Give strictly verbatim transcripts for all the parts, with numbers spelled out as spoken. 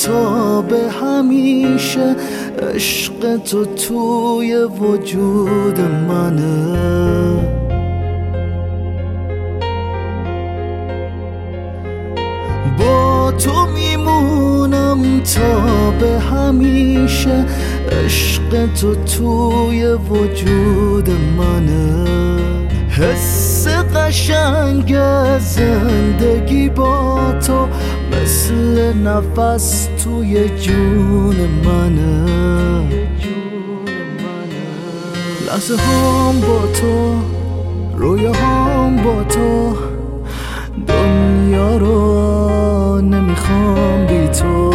تا به همیشه عشق تو توی وجود منه. با تو میمونم تا به همیشه عشق تو توی وجود منه. حس قشنگ زندگی با تو مثل نفس توی جون منه. لحظه هام با تو، رویا هام با تو، دنیا رو نمیخوام بی تو.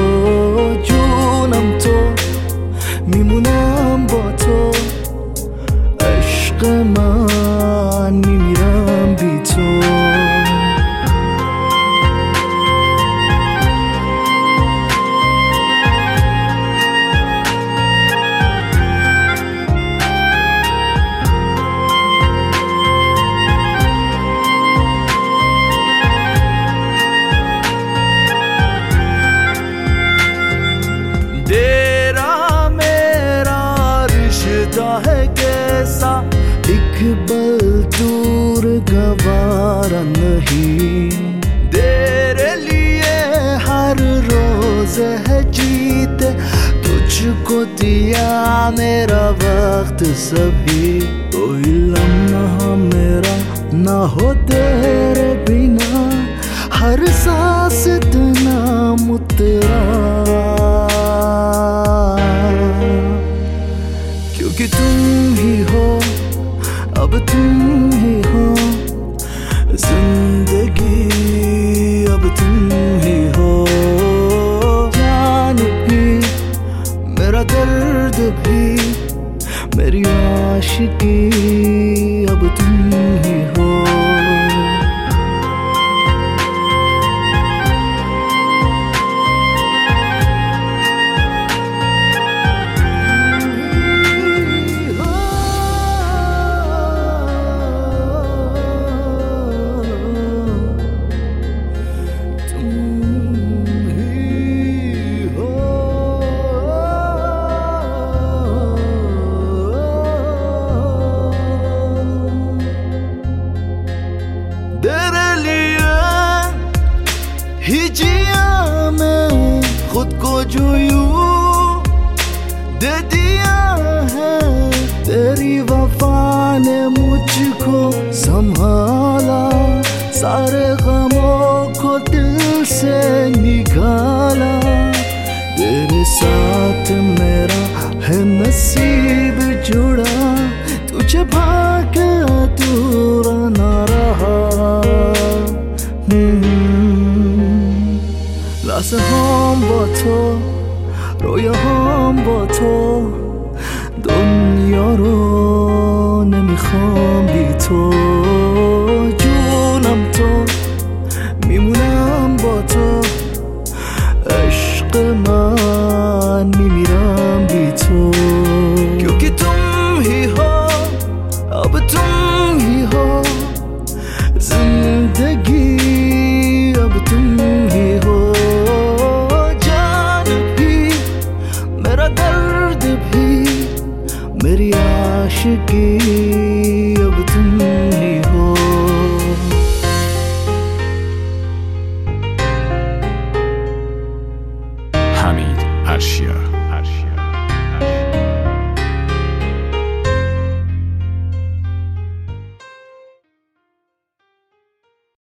جونم تو، میمونم با تو، عشق من میمیرم بی تو. है कैसा एक पल दूर गवारा नहीं, तेरे लिए हर रोज है जीते, तुझको दिया मेरा वक्त सभी। कोई लम्हा मेरा ना हो तेरे बिना, हर सांस इतना मुतरा, क्योंकि तुम ही हो, अब तुम ही हो जिंदगी, अब तुम ही हो। जान भी, मेरा दर्द भी, मेरी आशिकी, अब तुम ही हो। ही जिया मैं खुद को जो यूं दे दिया है, तेरी वफा ने मुझको संभाला, सारे गमों को दिल से निकाला। तेरे साथ मेरा है नसीब जुड़ा, तुझे भाग्य अधूरा ना रहा। لحظه هم با تو، رویا هم با تو، دنیا رو نمیخوام بی تو. جونم تو، میمونم با تو، عشق من میمیرم بی تو. क्योंकि तुम ही हो, अब तुम ही हो जिंदगी, अब तुम ही हो। मेरी आशिकी, अब तुम ही हो। حمید ارشیا.